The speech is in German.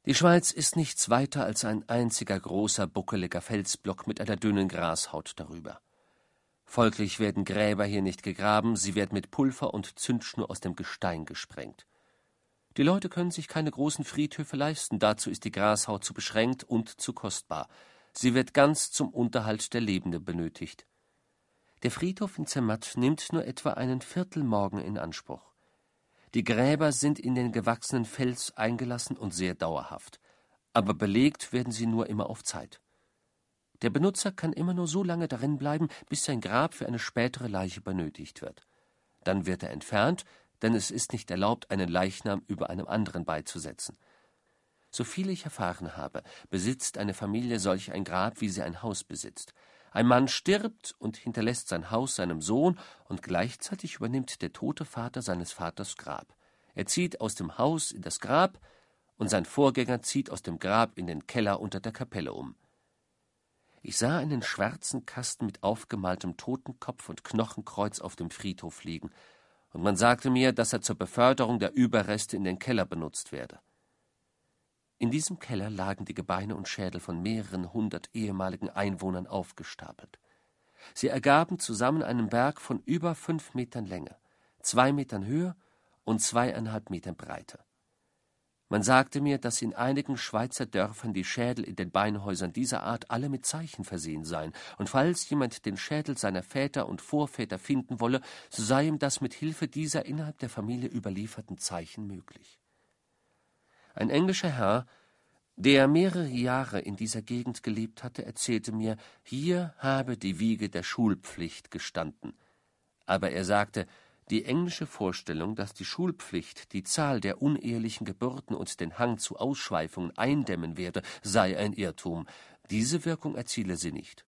Die Schweiz ist nichts weiter als ein einziger großer, buckeliger Felsblock mit einer dünnen Grashaut darüber. Folglich werden Gräber hier nicht gegraben, sie werden mit Pulver und Zündschnur aus dem Gestein gesprengt. Die Leute können sich keine großen Friedhöfe leisten, dazu ist die Grashaut zu beschränkt und zu kostbar. Sie wird ganz zum Unterhalt der Lebenden benötigt. Der Friedhof in Zermatt nimmt nur etwa einen Viertelmorgen in Anspruch. Die Gräber sind in den gewachsenen Fels eingelassen und sehr dauerhaft, aber belegt werden sie nur immer auf Zeit. Der Benutzer kann immer nur so lange darin bleiben, bis sein Grab für eine spätere Leiche benötigt wird. Dann wird er entfernt, denn es ist nicht erlaubt, einen Leichnam über einem anderen beizusetzen. Soviel ich erfahren habe, besitzt eine Familie solch ein Grab, wie sie ein Haus besitzt. Ein Mann stirbt und hinterlässt sein Haus seinem Sohn, und gleichzeitig übernimmt der tote Vater seines Vaters Grab. Er zieht aus dem Haus in das Grab, und sein Vorgänger zieht aus dem Grab in den Keller unter der Kapelle um. Ich sah einen schwarzen Kasten mit aufgemaltem Totenkopf und Knochenkreuz auf dem Friedhof liegen, und man sagte mir, dass er zur Beförderung der Überreste in den Keller benutzt werde. In diesem Keller lagen die Gebeine und Schädel von mehreren hundert ehemaligen Einwohnern aufgestapelt. Sie ergaben zusammen einen Berg von über 5 Metern Länge, 2 Metern Höhe und 2,5 Metern Breite. Man sagte mir, dass in einigen Schweizer Dörfern die Schädel in den Beinhäusern dieser Art alle mit Zeichen versehen seien, und falls jemand den Schädel seiner Väter und Vorväter finden wolle, so sei ihm das mit Hilfe dieser innerhalb der Familie überlieferten Zeichen möglich. Ein englischer Herr, der mehrere Jahre in dieser Gegend gelebt hatte, erzählte mir, hier habe die Wiege der Schulpflicht gestanden. Aber er sagte, die englische Vorstellung, dass die Schulpflicht die Zahl der unehelichen Geburten und den Hang zu Ausschweifungen eindämmen werde, sei ein Irrtum. Diese Wirkung erziele sie nicht.